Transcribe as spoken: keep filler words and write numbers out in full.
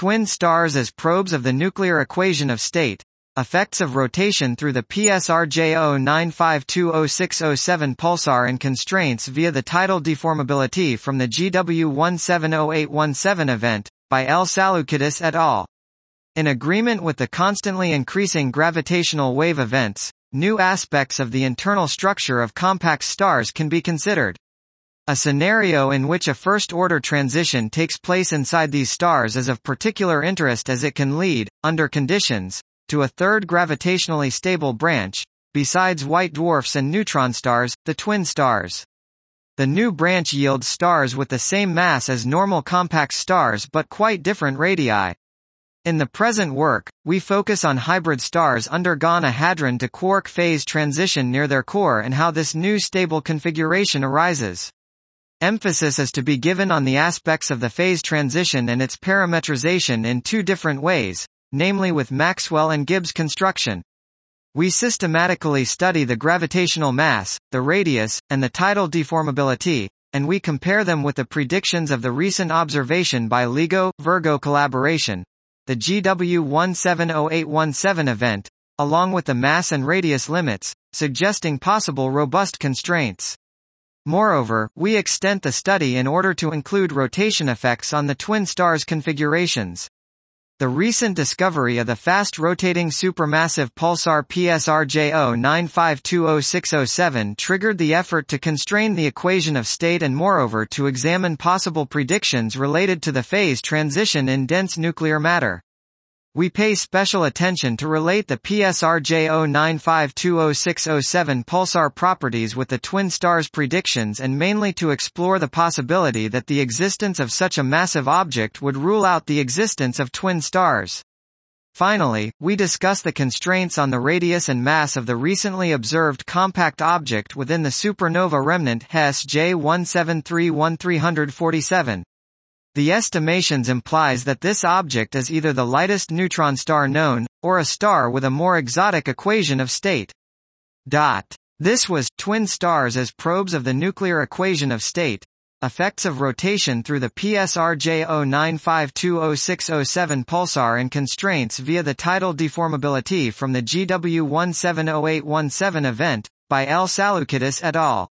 twin stars as probes of the nuclear equation of state, effects of rotation through the P S R J zero nine five two zero six zero seven pulsar and constraints via the tidal deformability from the G W one seven zero eight one seven event, by L. Salukidis et al. In agreement with the constantly increasing gravitational wave events, new aspects of the internal structure of compact stars can be considered. A scenario in which a first-order transition takes place inside these stars is of particular interest as it can lead, under conditions, to a third gravitationally stable branch, besides white dwarfs and neutron stars, the twin stars. The new branch yields stars with the same mass as normal compact stars but quite different radii. In the present work, we focus on hybrid stars undergone a hadron to quark phase transition near their core and how this new stable configuration arises. Emphasis is to be given on the aspects of the phase transition and its parametrization in two different ways, namely with Maxwell and Gibbs construction. We systematically study the gravitational mass, the radius, and the tidal deformability, and we compare them with the predictions of the recent observation by LIGO-Virgo collaboration, the G W one seven zero eight one seven event, along with the mass and radius limits, suggesting possible robust constraints. Moreover, we extend the study in order to include rotation effects on the twin stars' configurations. The recent discovery of the fast-rotating supermassive pulsar P S R J zero nine five two zero six zero seven triggered the effort to constrain the equation of state and moreover to examine possible predictions related to the phase transition in dense nuclear matter. We pay special attention to relate the P S R J zero nine five two zero six zero seven pulsar properties with the twin stars' predictions and mainly to explore the possibility that the existence of such a massive object would rule out the existence of twin stars. Finally, we discuss the constraints on the radius and mass of the recently observed compact object within the supernova remnant Hess J one seven three one three four seven. The estimations implies that this object is either the lightest neutron star known, or a star with a more exotic equation of state. Dot. This was twin stars as probes of the nuclear equation of state, effects of rotation through the P S R J zero nine five two zero six zero seven pulsar and constraints via the tidal deformability from the G W one seven zero eight one seven event, by L. Salukidis et al.